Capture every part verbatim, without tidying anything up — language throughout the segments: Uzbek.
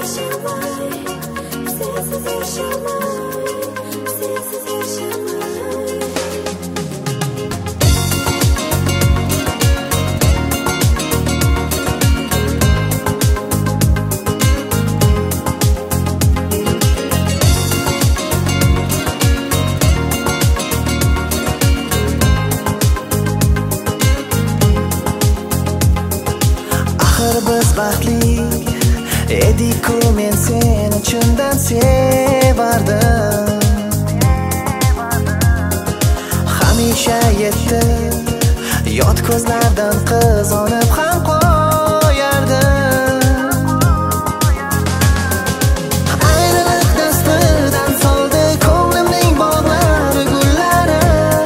Biz baxtli edik-ku, men seni chindan sevardim. Hamisha yetdi yot ko'zlardan qizonib ham qo'yardim. Ayriliq dastidan soldi ko'nglimning bog'lari gullari.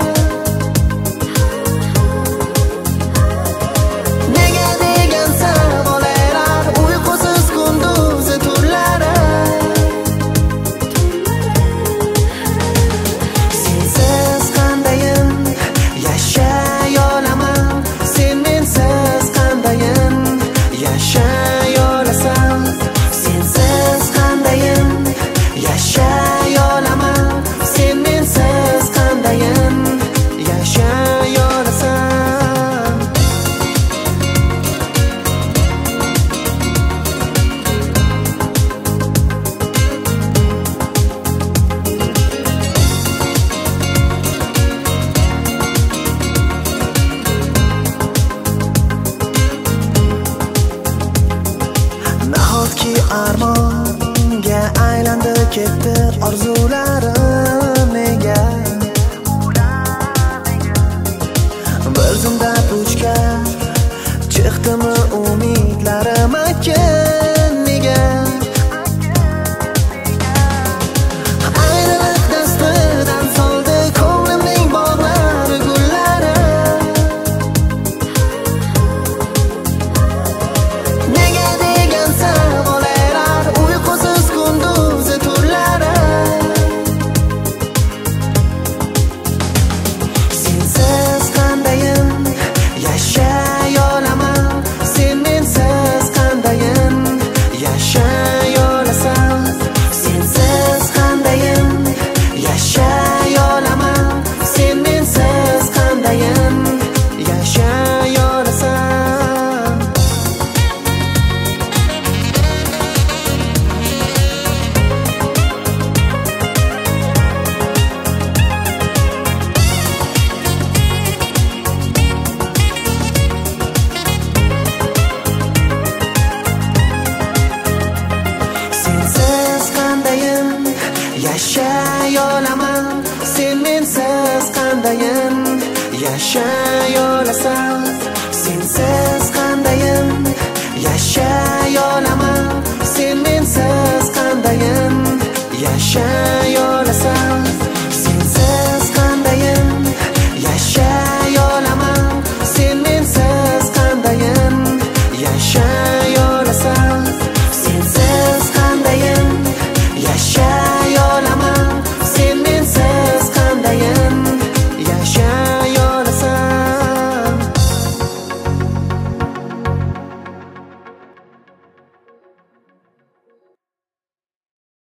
Nega degan savollar uyqusiz kunduzi tunlari. Sensiz qandayin yashay olaman, sen mensiz qandayin yashay olasan. Sensiz qandayin yashay olaman, sen mensiz qandayin yashay olasan. Nahotki armonga aylandi ketdi orzularim nega? Bir zumda puchga chiqdimi umidlarim akiniga. Ayriliq dastidan soldi ko'nglimning bog'lari gullari. Nega degan savollar uyqusiz kunduzi tunlari. Sensiz qandayin yashay olaman, sen mensiz qandayin yashay olasan. Sensiz qandayin yashay olaman, sen mensiz qandayin yashay olasan. Sensiz qandayin yashay olaman, sen mensiz qandayin yashay olasan.